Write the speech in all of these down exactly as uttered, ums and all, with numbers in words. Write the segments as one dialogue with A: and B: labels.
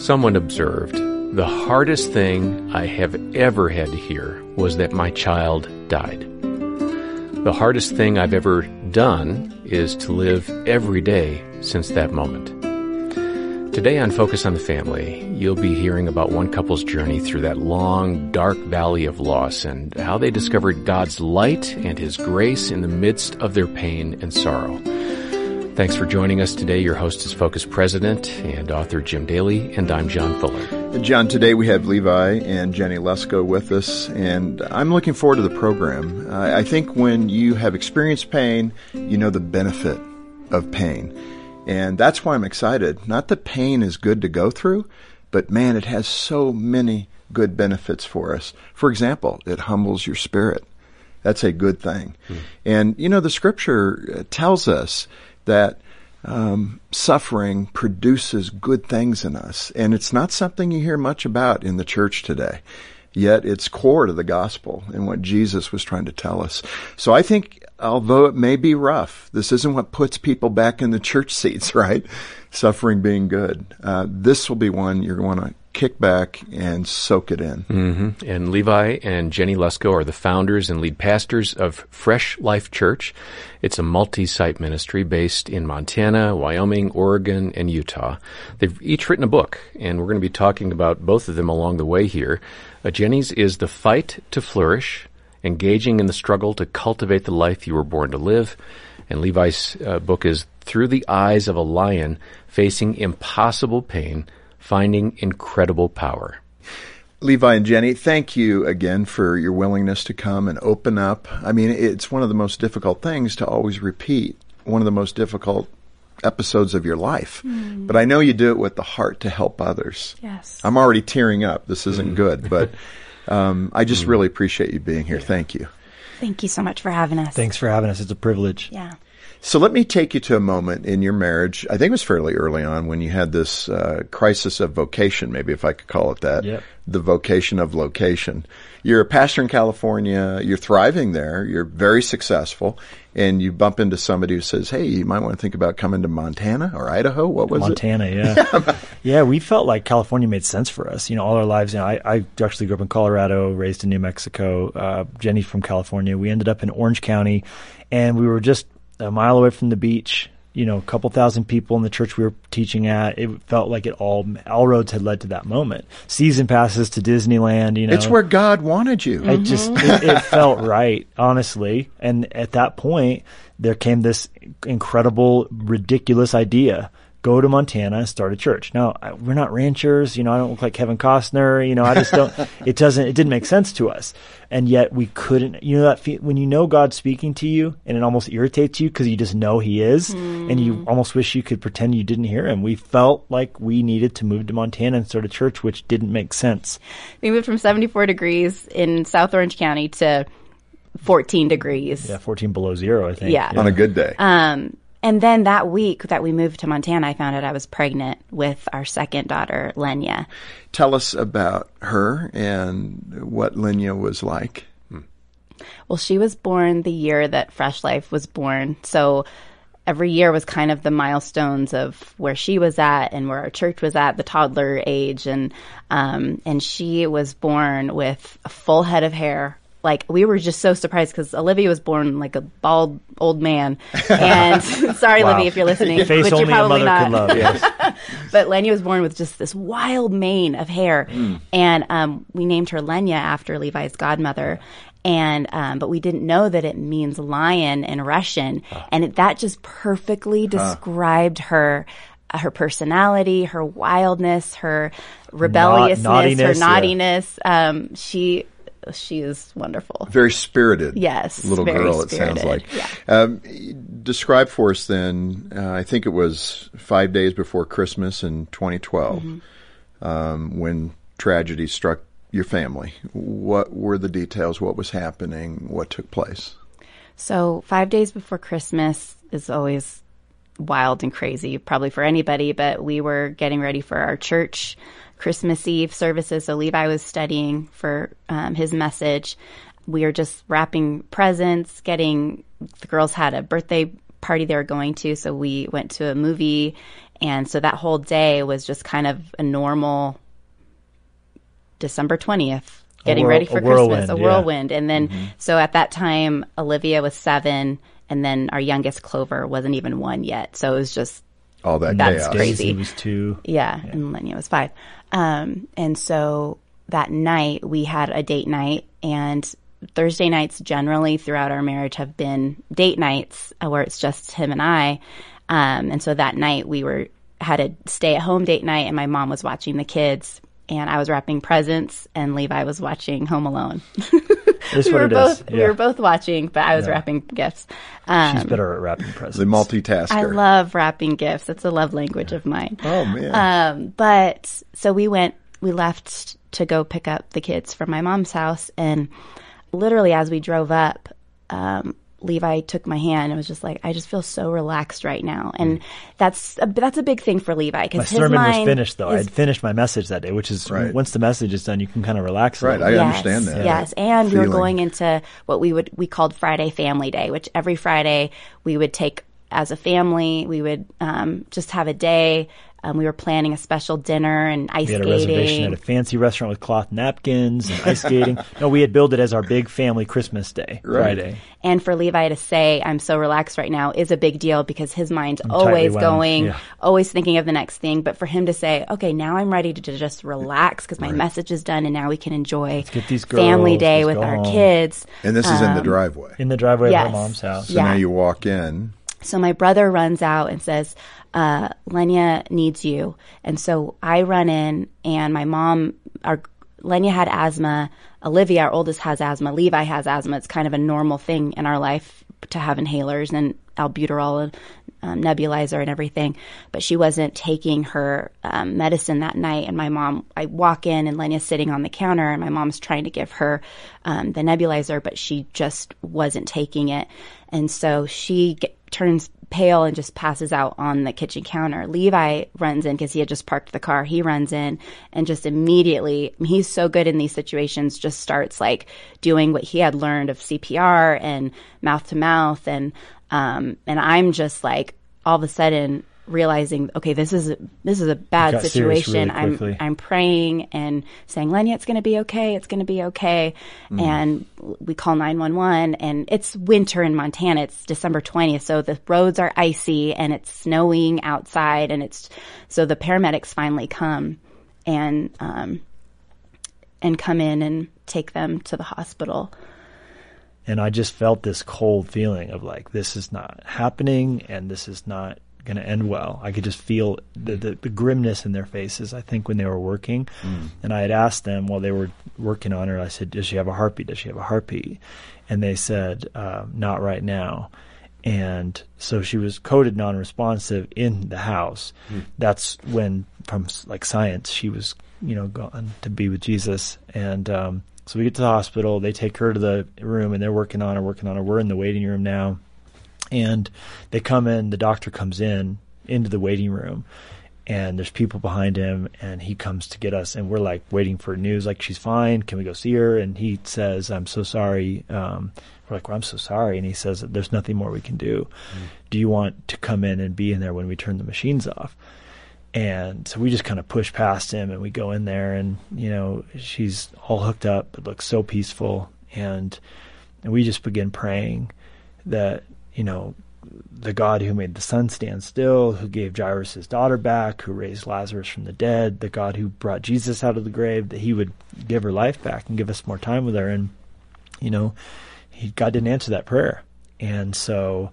A: Someone observed, "The hardest thing I have ever had to hear was that my child died. The hardest thing I've ever done is to live every day since that moment." Today on Focus on the Family, you'll be hearing about one couple's journey through that long, dark valley of loss and how they discovered God's light and His grace in the midst of their pain and sorrow. Thanks for joining us today. Your host is Focus President and author Jim Daly, and I'm John Fuller.
B: John, today we have Levi and Jenny Lesko with us, and I'm looking forward to the program. Uh, I think when you have experienced pain, you know the benefit of pain. And that's why I'm excited. Not that pain is good to go through, but man, it has so many good benefits for us. For example, it humbles your spirit. That's a good thing. Hmm. And, you know, the Scripture tells us that um, suffering produces good things in us. And it's not something you hear much about in the church today. Yet it's core to the gospel and what Jesus was trying to tell us. So I think, although it may be rough, this isn't what puts people back in the church seats, right? Suffering being good. Uh, this will be one you're going to kick back and soak it in.
A: Mm-hmm. And Levi and Jenny Lesko are the founders and lead pastors of Fresh Life Church. It's a multi-site ministry based in Montana, Wyoming, Oregon, and Utah. They've each written a book, and we're going to be talking about both of them along the way here. Uh, Jenny's is The Fight to Flourish, Engaging in the Struggle to Cultivate the Life You Were Born to Live. And Levi's uh, book is Through the Eyes of a Lion, Facing Impossible Pain, Finding Incredible Power.
B: Levi and Jenny, thank you again for your willingness to come and open up. I mean, it's one of the most difficult things to always repeat, one of the most difficult episodes of your life. Mm. But I know you do it with the heart to help others.
C: Yes.
B: I'm already tearing up. This isn't mm. good, but um, I just mm. really appreciate you being here. Thank you.
C: Thank you so much for having us.
D: Thanks for having us. It's a privilege.
C: Yeah.
B: So let me take you to a moment in your marriage. I think it was fairly early on when you had this uh, crisis of vocation, maybe if I could call it that.
D: Yep.
B: The vocation of location. You're a pastor in California. You're thriving there. You're very successful. And you bump into somebody who says, hey, you might want to think about coming to Montana or Idaho. What was
D: Montana,
B: it?
D: Montana, yeah. Yeah, we felt like California made sense for us. You know, all our lives, you know, I, I actually grew up in Colorado, raised in New Mexico. Uh, Jenny's from California. We ended up in Orange County, and we were just a mile away from the beach. You know, a couple thousand people in the church we were teaching at. It felt like it all, all roads had led to that moment. Season passes to Disneyland, you know.
B: It's where God wanted you.
D: It just, it, it felt right, honestly. And at that point, there came this incredible, ridiculous idea. Go to Montana and start a church. Now, we're not ranchers. You know, I don't look like Kevin Costner. You know, I just don't, it doesn't, it didn't make sense to us. And yet we couldn't, you know, that fe- when you know God's speaking to you and it almost irritates you because you just know He is, mm. and you almost wish you could pretend you didn't hear Him. We felt like we needed to move to Montana and start a church, which didn't make sense.
C: We moved from seventy-four degrees in South Orange County to fourteen degrees.
D: Yeah, fourteen below zero, I think.
C: Yeah.
B: yeah. On a good day.
C: Um, And then that week that we moved to Montana, I found out I was pregnant with our second daughter, Lenya.
B: Tell us about her and what Lenya was like.
C: Hmm. Well, she was born the year that Fresh Life was born. So every year was kind of the milestones of where she was at and where our church was at, the toddler age. And, um, and she was born with a full head of hair. Like, we were just so surprised because Olivia was born like a bald old man. And sorry, wow. Olivia, if you're listening,
D: Face
C: which
D: only
C: you're probably
D: a mother
C: not.
D: could love, yes.
C: But Lenya was born with just this wild mane of hair. Mm. And um, we named her Lenya after Levi's godmother. And um, but we didn't know that it means lion in Russian. Oh. And it, that just perfectly described huh. her. Uh, her personality, her wildness, her rebelliousness,
D: Not, naughtiness,
C: her naughtiness. Yeah. Um, she... She is wonderful.
B: Very spirited.
C: Yes.
B: Little
C: very
B: girl,
C: spirited.
B: It sounds like.
C: Yeah.
B: Um, describe for us then, uh, I think it was five days before Christmas in twenty twelve, mm-hmm. um, when tragedy struck your family. What were the details? What was happening? What took place?
C: So five days before Christmas is always wild and crazy, probably for anybody, but we were getting ready for our church Christmas Eve services. So Levi was studying for um, his message. We were just wrapping presents, getting, the girls had a birthday party they were going to. So we went to a movie. And so that whole day was just kind of a normal December twentieth, getting
D: whirl-
C: ready for
D: a
C: Christmas,
D: whirlwind,
C: a
D: yeah.
C: whirlwind. And then, mm-hmm. so at that time, Olivia was seven, and then our youngest Clover wasn't even one yet. So it was just
B: all that
C: that's
B: chaos.
C: crazy.
D: Daisy was two.
C: Yeah,
D: yeah,
C: and Lenya was five. Um, and so that night we had a date night, and Thursday nights generally throughout our marriage have been date nights uh, where it's just him and I. Um, and so that night we were had a stay at home date night, and my mom was watching the kids, and I was wrapping presents, and Levi was watching Home Alone.
D: That's
C: we
D: what
C: were
D: it
C: both
D: is. Yeah.
C: we were both watching, but I was
D: Yeah.
C: wrapping gifts. Um,
D: She's better at wrapping presents.
B: The multitasker.
C: I love wrapping gifts. It's a love language of mine.
B: Oh, man.
C: Um, but so we went, we left to go pick up the kids from my mom's house. And literally as we drove up, um, Levi took my hand and was just like, I just feel so relaxed right now. And that's a, that's a big thing for Levi.
D: My
C: Because his
D: sermon was
C: mind
D: finished, though. I
C: is-
D: had finished my message that day, which is
B: Right.
D: once the message is done, you can kind of relax. a
B: Right,
D: little
B: I
D: bit.
B: understand that.
C: Yes, and we were
B: Feeling.
C: going into what we would we called Friday Family Day, which every Friday we would take as a family. We would um, just have a day. Um, we were planning a special dinner and ice
D: We had a
C: skating.
D: reservation at a fancy restaurant with cloth napkins and ice skating. No, we had billed it as our big family Christmas day,
B: Right.
D: Friday.
C: And for Levi to say, I'm so relaxed right now is a big deal because his mind's
D: I'm tightly
C: always
D: wound,
C: going,
D: yeah.
C: always thinking of the next thing. But for him to say, okay, now I'm ready to, to just relax because my message is done and now we can enjoy
D: get these girls,
C: family day
D: let's
C: with
D: go
C: our
D: home.
C: kids.
B: And this is in
C: Um,
B: the driveway.
D: In the driveway
C: Yes.
D: of our mom's house.
B: So
C: yeah.
B: now you walk in.
C: So my brother runs out and says, uh, Lenya needs you. And so I run in and my mom, our Lenya had asthma. Olivia, our oldest, has asthma. Levi has asthma. It's kind of a normal thing in our life to have inhalers and albuterol and um, nebulizer and everything. But she wasn't taking her um, medicine that night. And my mom, I walk in and Lenya's sitting on the counter and my mom's trying to give her um, the nebulizer, but she just wasn't taking it. And so she get, turns pale and just passes out on the kitchen counter. Levi runs in because he had just parked the car. He runs in and just immediately, I mean, he's so good in these situations, just starts like doing what he had learned of C P R and mouth to mouth. And, um, and I'm just like all of a sudden realizing, okay, this is a, this is a bad
D: got serious
C: situation.
D: really
C: I'm
D: quickly.
C: I'm praying and saying, Lenya, it's going to be okay. It's going to be okay.
D: Mm.
C: And we call nine one one. And it's winter in Montana. It's December twentieth, so the roads are icy and it's snowing outside. And it's so the paramedics finally come and um and come in and take them to the hospital.
D: And I just felt this cold feeling of like, this is not happening and this is not going to end well. I could just feel the, the, the grimness in their faces, I think, when they were working. Mm. And I had asked them while they were working on her, I said, does she have a heartbeat? Does she have a heartbeat? And they said, uh, not right now. And so she was coded non-responsive in the house. Mm. That's when, from like science, she was, you know, gone to be with Jesus. And um, so we get to the hospital. They take her to the room, and they're working on her, working on her. We're in the waiting room now. And they come in, the doctor comes in, into the waiting room, and there's people behind him, and he comes to get us, and we're like waiting for news, like, she's fine, can we go see her? And he says, I'm so sorry. Um, we're like, well, I'm so sorry. And he says, there's nothing more we can do. Mm. Do you want to come in and be in there when we turn the machines off? And so we just kind of push past him, and we go in there, and, you know, she's all hooked up. It looks so peaceful. And, and we just begin praying that, you know, the God who made the sun stand still, who gave Jairus his daughter back, who raised Lazarus from the dead, the God who brought Jesus out of the grave, that he would give her life back and give us more time with her. And, you know, he, God didn't answer that prayer. And so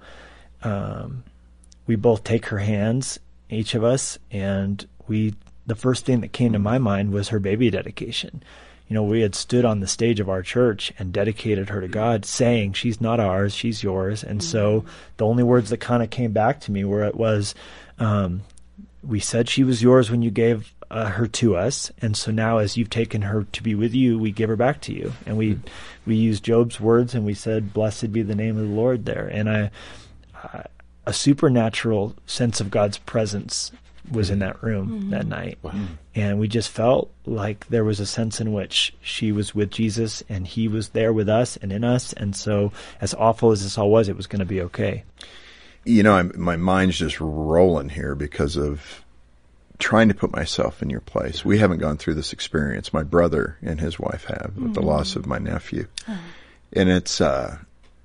D: um, we both take her hands, each of us, and we, the first thing that came to my mind was her baby dedication. You know, we had stood on the stage of our church and dedicated her to God, saying, she's not ours, she's yours. And mm-hmm. so the only words that kind of came back to me were, it was, um, we said she was yours when you gave uh, her to us. And so now as you've taken her to be with you, we give her back to you. And we, mm-hmm. we used Job's words, and we said, blessed be the name of the Lord there. And I, I a supernatural sense of God's presence was in that room mm-hmm. that night. Wow. And we just felt like there was a sense in which she was with Jesus and he was there with us and in us. And so as awful as this all was, it was going to be okay.
B: you know, I'm, my mind's just rolling here because of trying to put myself in your place. We haven't gone through this experience. My brother and his wife have with mm. the loss of my nephew. Oh. And it's, uh,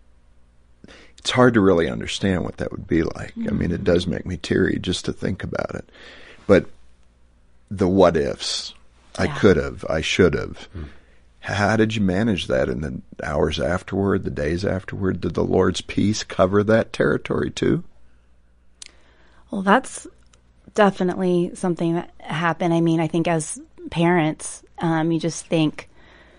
B: it's hard to really understand what that would be like. Mm. I mean, it does make me teary just to think about it. But the what ifs, yeah. I could have, I should have. Mm. How did you manage that in the hours afterward, the days afterward? Did the Lord's peace cover that territory too?
C: Well, that's definitely something that happened. I mean, I think as parents, um, you just think,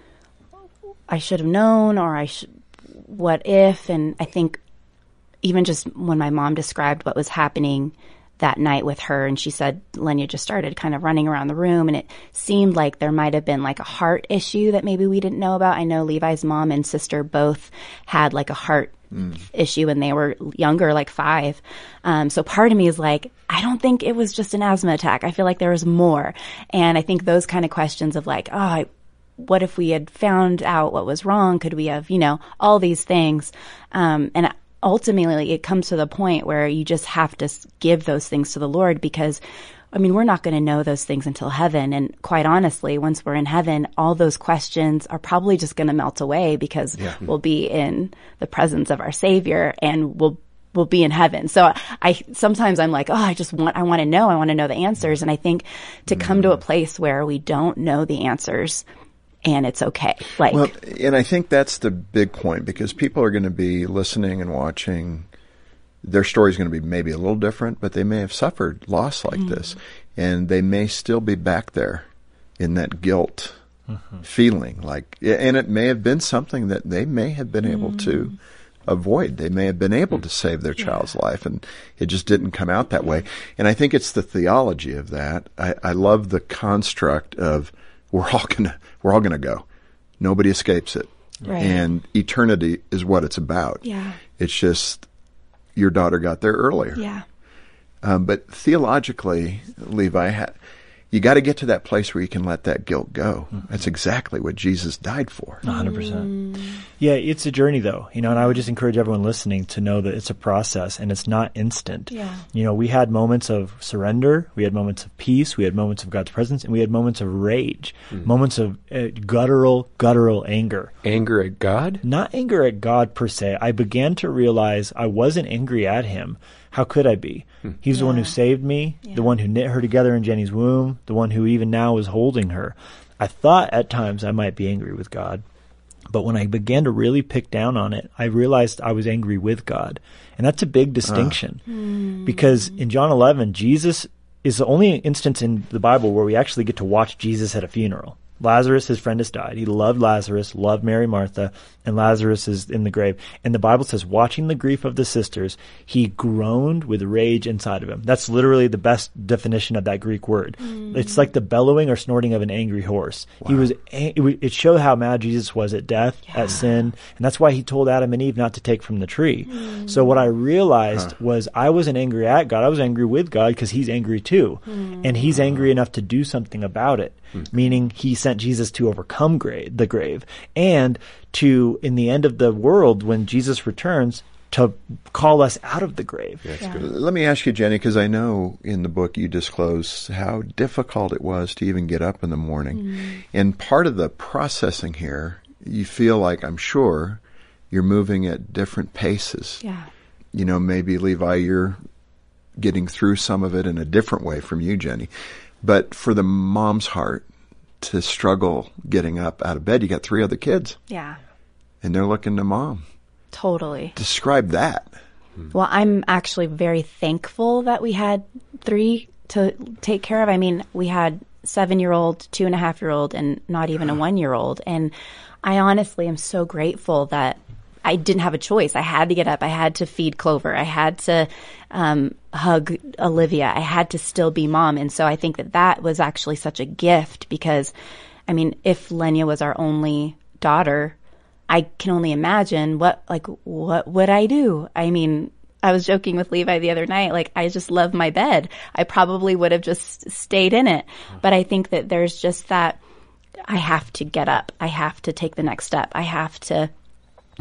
C: I should have known, or I should, what if? And I think even just when my mom described what was happening that night with her, and she said Lenya just started kind of running around the room, and it seemed like there might have been like a heart issue that maybe we didn't know about. I know Levi's mom and sister both had like a heart mm. issue when they were younger, like five. Um, so part of me is like, I don't think it was just an asthma attack. I feel like there was more. And I think those kind of questions of like, oh, I, what if we had found out what was wrong? Could we have, you know, all these things. Um, and ultimately it comes to the point where you just have to give those things to the Lord, because I mean, we're not going to know those things until heaven. And quite honestly, once we're in heaven, all those questions are probably just going to melt away, because yeah. we'll be in the presence of our Savior, and we'll we'll be in heaven. So I sometimes I'm like, oh, I just want I want to know. I want to know the answers. And I think to mm. come to a place where we don't know the answers, and it's okay. Like,
B: well, and I think that's the big point, because people are going to be listening and watching. Their story is going to be maybe a little different, but they may have suffered loss like mm-hmm. this, and they may still be back there in that guilt mm-hmm. feeling. Like, and it may have been something that they may have been able mm. to avoid. They may have been able to save their yeah. child's life, and it just didn't come out that way. And I think it's the theology of that. I, I love the construct of we're all gonna we're all gonna go. Nobody escapes it,
C: right.
B: and eternity is what it's about.
C: Yeah,
B: it's just your daughter got there earlier.
C: Yeah,
B: um, but theologically, Levi, ha- you got to get to that place where you can let that guilt go. Mm-hmm. That's exactly what Jesus died for.
D: one hundred percent. Yeah, it's a journey, though. You know, and I would just encourage everyone listening to know that it's a process and it's not instant.
C: Yeah.
D: You know, we had moments of surrender, we had moments of peace, we had moments of God's presence, and we had moments of rage, mm. moments of uh, guttural, guttural anger.
A: Anger at God?
D: Not anger at God per se. I began to realize I wasn't angry at him. How could I be? Hmm. He's yeah. the one who saved me, yeah. the one who knit her together in Jenny's womb, the one who even now is holding her. I thought at times I might be angry with God. But when I began to really pick down on it, I realized I was angry with God. And that's a big distinction. Uh. Mm. Because in John eleven, Jesus is the only instance in the Bible where we actually get to watch Jesus at a funeral. Lazarus, his friend, has died. He loved Lazarus, loved Mary, Martha, and Lazarus is in the grave. And the Bible says, watching the grief of the sisters, he groaned with rage inside of him. That's literally the best definition of that Greek word. Mm. It's like the bellowing or snorting of an angry horse. Wow. He was. It showed how mad Jesus was at death, yeah. at sin, and that's why he told Adam and Eve not to take from the tree. Mm. So what I realized huh. was I wasn't angry at God. I was angry with God because he's angry too, mm. and he's angry enough to do something about it. Mm. Meaning he sent Jesus to overcome grave, the grave, and to, in the end of the world, when Jesus returns, to call us out of the grave.
B: That's yeah. good. Let me ask you, Jenny, because I know in the book you disclose how difficult it was to even get up in the morning. Mm. And part of the processing here, you feel like, I'm sure, you're moving at different paces.
C: Yeah.
B: You know, maybe, Levi, you're getting through some of it in a different way from you, Jenny. But for the mom's heart to struggle getting up out of bed, you got three other kids.
C: Yeah.
B: And they're looking to mom.
C: Totally.
B: Describe that.
C: Well, I'm actually very thankful that we had three to take care of. I mean, we had seven-year-old, two-and-a-half-year-old, and not even a one-year-old. And I honestly am so grateful that I didn't have a choice. I had to get up. I had to feed Clover. I had to um, hug Olivia. I had to still be mom. And so I think that that was actually such a gift because, I mean, if Lenya was our only daughter, I can only imagine what, like, what would I do? I mean, I was joking with Levi the other night, like, I just love my bed. I probably would have just stayed in it. But I think that there's just that I have to get up. I have to take the next step. I have to keep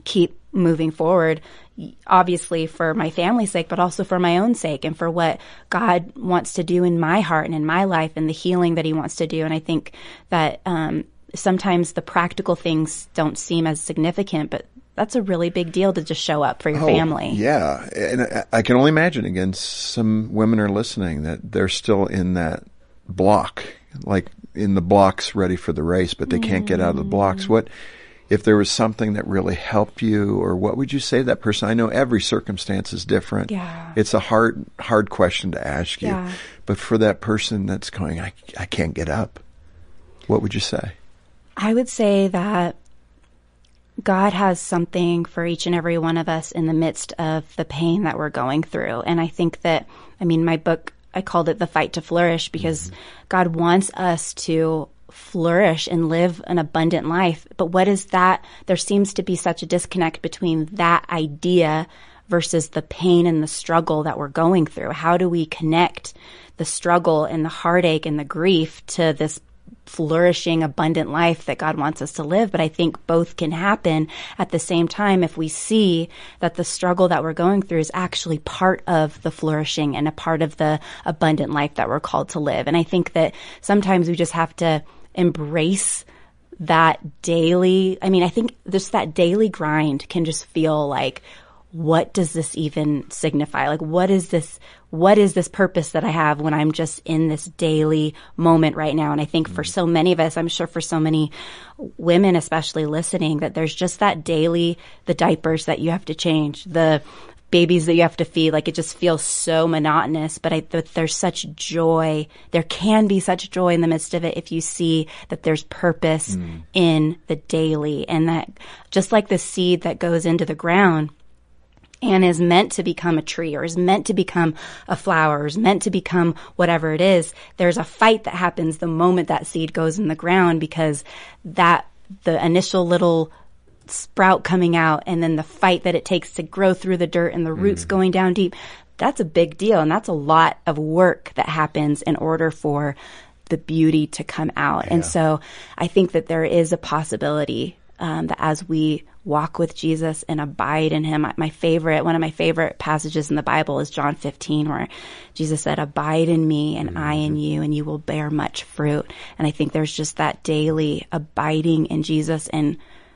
C: moving forward, obviously for my family's sake, but also for my own sake and for what God wants to do in my heart and in my life and the healing that he wants to do. And I think that um, sometimes the practical things don't seem as significant, but that's a really big deal to just show up for your
B: oh,
C: family.
B: Yeah. And I, I can only imagine, again, some women are listening that they're still in that block, like in the blocks ready for the race, but they can't get out of the blocks. What, if there was something that really helped you, or what would you say to that person? I know every circumstance is different.
C: Yeah.
B: It's a hard, hard question to ask you.
C: Yeah.
B: But for that person that's going, I, I can't get up, what would you say?
C: I would say that God has something for each and every one of us in the midst of the pain that we're going through. And I think that, I mean, my book, I called it The Fight to Flourish, because mm-hmm. God wants us to flourish and live an abundant life. But what is that? There seems to be such a disconnect between that idea versus the pain and the struggle that we're going through. How do we connect the struggle and the heartache and the grief to this flourishing, abundant life that God wants us to live? But I think both can happen at the same time if we see that the struggle that we're going through is actually part of the flourishing and a part of the abundant life that we're called to live. And I think that sometimes we just have to embrace that daily, I mean, I think just that daily grind can just feel like, what does this even signify? Like, what is this, what is this purpose that I have when I'm just in this daily moment right now? And I think for so many of us, I'm sure for so many women, especially listening, that there's just that daily, the diapers that you have to change, the babies that you have to feed, like it just feels so monotonous, but I, th- there's such joy. There can be such joy in the midst of it if you see that there's purpose mm. in the daily, and that just like the seed that goes into the ground and is meant to become a tree, or is meant to become a flower, or is meant to become whatever it is, there's a fight that happens the moment that seed goes in the ground, because that the initial little sprout coming out and then the fight that it takes to grow through the dirt and the roots mm. going down deep, that's a big deal. And that's a lot of work that happens in order for the beauty to come out. Yeah. And so I think that there is a possibility um, that as we walk with Jesus and abide in him, my favorite, one of my favorite passages in the Bible is John fifteen, where Jesus said, abide in me and mm-hmm. I in you, and you will bear much fruit. And I think there's just that daily abiding in Jesus and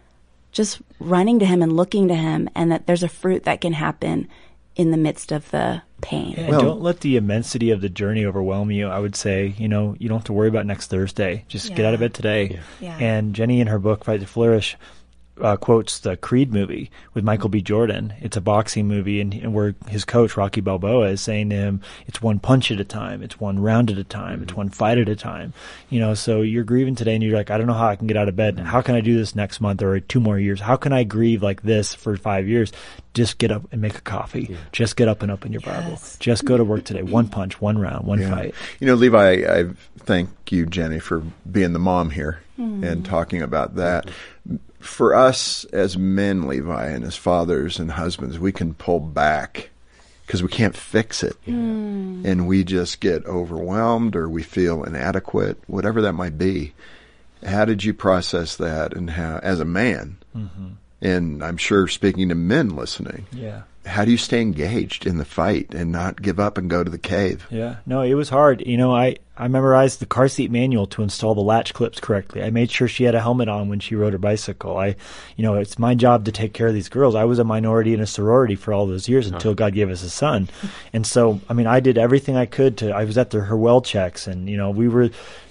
C: just running to him and looking to him, and that there's a fruit that can happen in the midst of the pain.
D: Yeah, well, don't let the immensity of the journey overwhelm you. I would say, you know, you don't have to worry about next Thursday. Just yeah. get out of bed today.
C: Yeah.
D: Yeah. And Jenny, in her book, Fight to Flourish, Uh, quotes the Creed movie with Michael B. Jordan. It's a boxing movie, and, and where his coach, Rocky Balboa, is saying to him, it's one punch at a time, it's one round at a time, mm-hmm. it's one fight at a time. You know, so you're grieving today and you're like, I don't know how I can get out of bed. Mm-hmm. How can I do this next month or two more years? How can I grieve like this for five years? Just get up and make a coffee. Yeah. Just get up and open your yes. Bible. Just go to work today. One punch, one round, one yeah. fight.
B: You know, Levi, I thank you, Jenny, for being the mom here mm-hmm. and talking about that. Mm-hmm. For us as men, Levi, and as fathers and husbands, we can pull back because we can't fix it. Mm. And we just get overwhelmed, or we feel inadequate, whatever that might be. How did you process that, and how, as a man, mm-hmm. and I'm sure speaking to men listening,
D: yeah.
B: how do you stay engaged in the fight and not give up and go to the cave?
D: Yeah, no, it was hard. You know, I, I memorized the car seat manual to install the latch clips correctly. I made sure she had a helmet on when she rode her bicycle. I, you know, it's my job to take care of these girls. I was a minority in a sorority for all those years until God gave us a son. And so, I mean, I did everything I could to, I was at the, her well checks, and, you know, we were,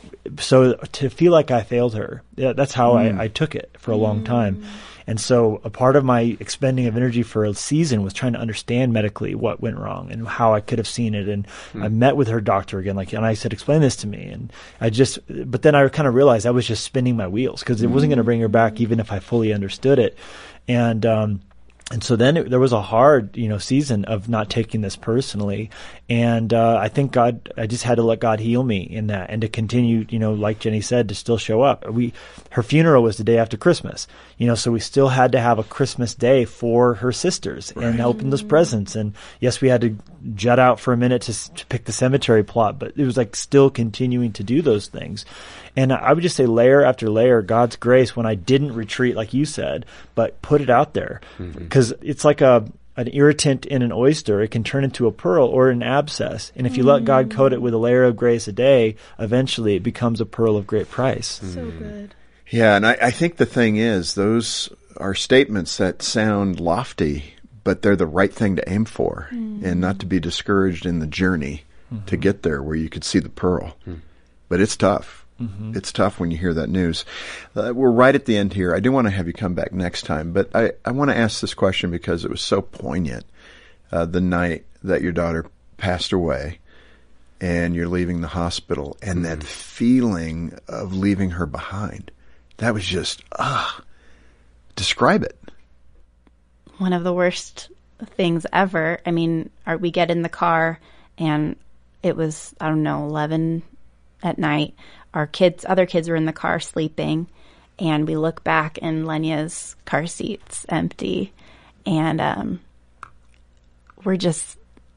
D: so to feel like I failed her, yeah, that's how mm. I, I took it for a long time. And so a part of my expending of energy for a season was trying to understand medically what went wrong and how I could have seen it. And mm. I met with her doctor again, like, and I said, explain this to me. And I just, but then I kind of realized I was just spinning my wheels, because it mm. wasn't going to bring her back even if I fully understood it. And, um, And so then it, there was a hard, you know, season of not taking this personally. And uh, I think God, I just had to let God heal me in that, and to continue, you know, like Jenny said, to still show up. We, her funeral was the day after Christmas, you know, so we still had to have a Christmas day for her sisters right. and open those presents. And yes, we had to jet out for a minute to, to pick the cemetery plot, but it was like still continuing to do those things. And I would just say layer after layer, God's grace, when I didn't retreat, like you said, but put it out there. Because mm-hmm. it's like a an irritant in an oyster. It can turn into a pearl or an abscess. And if you mm. let God coat it with a layer of grace a day, eventually it becomes a pearl of great price.
C: Mm. So good.
B: Yeah, and I, I think the thing is, those are statements that sound lofty, but they're the right thing to aim for, mm. and not to be discouraged in the journey mm-hmm. to get there where you could see the pearl. Mm. But it's tough. Mm-hmm. It's tough when you hear that news. Uh, we're right at the end here. I do want to have you come back next time, but I, I want to ask this question because it was so poignant uh, the night that your daughter passed away and you're leaving the hospital, and mm-hmm. that feeling of leaving her behind. That was just, ah, describe it.
C: One of the worst things ever. I mean, our, we get in the car and it was, I don't know, eleven at night. Our kids, other kids were in the car sleeping, and we look back and Lenya's car seat's empty, and um, we're just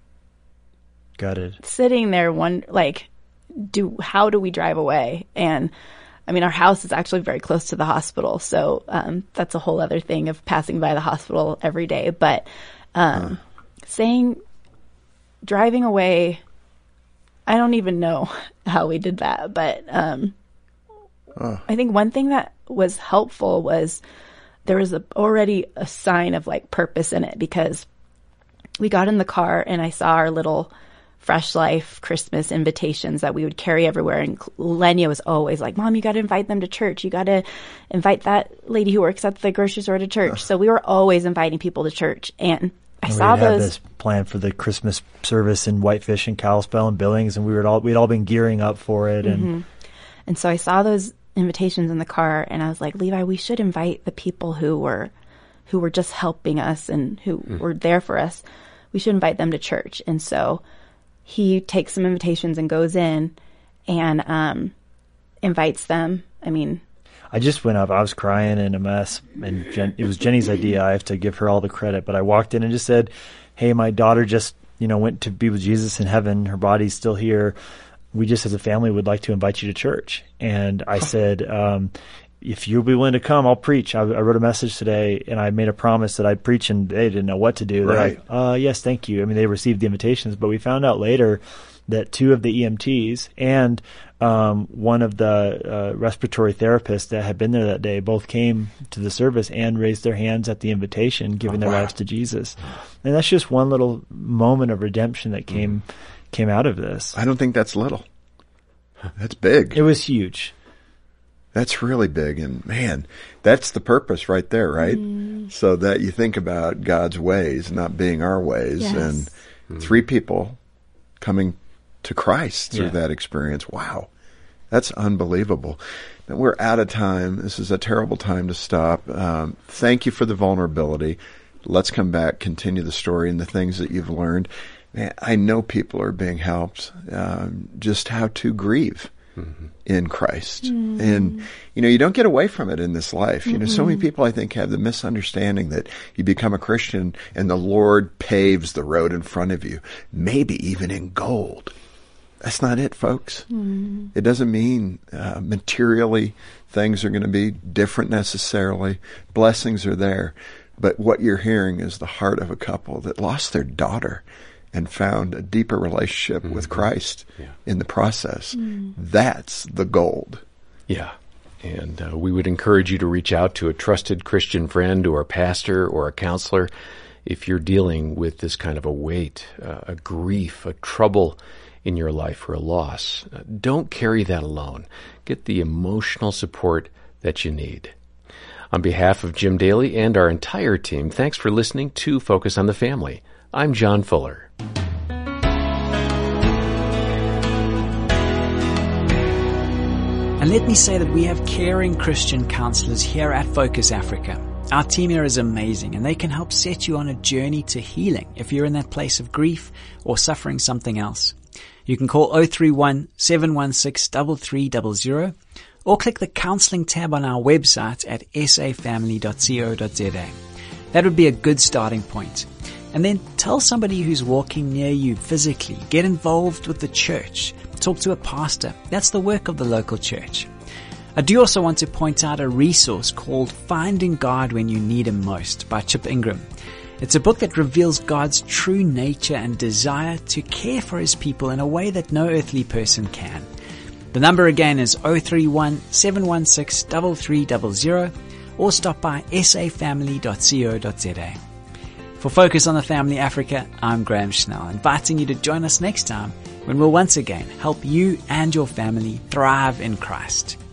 D: gutted,
C: sitting there, one like, do how do we drive away? And I mean, our house is actually very close to the hospital, so um, that's a whole other thing of passing by the hospital every day. But um, uh. saying, driving away. I don't even know how we did that, but um, oh. I think one thing that was helpful was there was a, already a sign of like purpose in it, because we got in the car and I saw our little Fresh Life Christmas invitations that we would carry everywhere. And Lenya was always like, Mom, you got to invite them to church. You got to invite that lady who works at the grocery store to church. Oh. So we were always inviting people to church. And I
D: and
C: saw
D: we
C: those.
D: had this plan for the Christmas service in Whitefish and Kalispell and Billings, and we were all we'd all been gearing up for it. And
C: mm-hmm. and so I saw those invitations in the car, and I was like, Levi, we should invite the people who were who were just helping us and who mm. were there for us. We should invite them to church. And so he takes some invitations and goes in and um, invites them. I mean.
D: I just went up. I was crying and a mess, and Jen, it was Jenny's idea. I have to give her all the credit. But I walked in and just said, hey, my daughter just, you know, went to be with Jesus in heaven. Her body's still here. We just as a family would like to invite you to church. And I said, um, if you'll be willing to come, I'll preach. I, I wrote a message today, and I made a promise that I'd preach, and they didn't know what to do. They're
B: right.
D: like, uh, yes, thank you. I mean, they received the invitations, but we found out later that two of the E M Ts and um, one of the uh, respiratory therapists that had been there that day both came to the service and raised their hands at the invitation, giving oh, their wow. lives to Jesus. And that's just one little moment of redemption that came mm. came out of this.
B: I don't think that's little. That's big.
D: It was huge.
B: That's really big. And man, that's the purpose right there, right? Mm. So that you think about God's ways not being our ways.
C: Yes.
B: And mm. three people coming to Christ through
D: yeah.
B: that experience. Wow. That's unbelievable. Now, we're out of time. This is a terrible time to stop. Um, thank you for the vulnerability. Let's come back, continue the story and the things that you've learned. Man, I know people are being helped um, just how to grieve mm-hmm. in Christ. Mm. And, you know, you don't get away from it in this life. Mm-hmm. You know, so many people, I think, have the misunderstanding that you become a Christian and the Lord paves the road in front of you, maybe even in gold. That's not it, folks. Mm. It doesn't mean uh, materially things are going to be different necessarily. Blessings are there. But what you're hearing is the heart of a couple that lost their daughter and found a deeper relationship mm-hmm. with Christ yeah. in the process. Mm. That's the gold.
A: Yeah. And uh, we would encourage you to reach out to a trusted Christian friend or a pastor or a counselor if you're dealing with this kind of a weight, uh, a grief, a trouble in your life or a loss. Uh, don't carry that alone. Get the emotional support that you need. On behalf of Jim Daly and our entire team, thanks for listening to Focus on the Family. I'm John Fuller.
E: And let me say that we have caring Christian counselors here at Focus Africa. Our team here is amazing, and they can help set you on a journey to healing if you're in that place of grief or suffering something else. You can call zero three one, seven one six, three three zero zero or click the counseling tab on our website at s a family dot co dot z a. That would be a good starting point. And then tell somebody who's walking near you physically. Get involved with the church. Talk to a pastor. That's the work of the local church. I do also want to point out a resource called Finding God When You Need Him Most by Chip Ingram. It's a book that reveals God's true nature and desire to care for His people in a way that no earthly person can. The number again is zero three one, seven one six, three three zero zero or stop by s a family dot co dot z a. For Focus on the Family Africa, I'm Graham Schnell, inviting you to join us next time when we'll once again help you and your family thrive in Christ.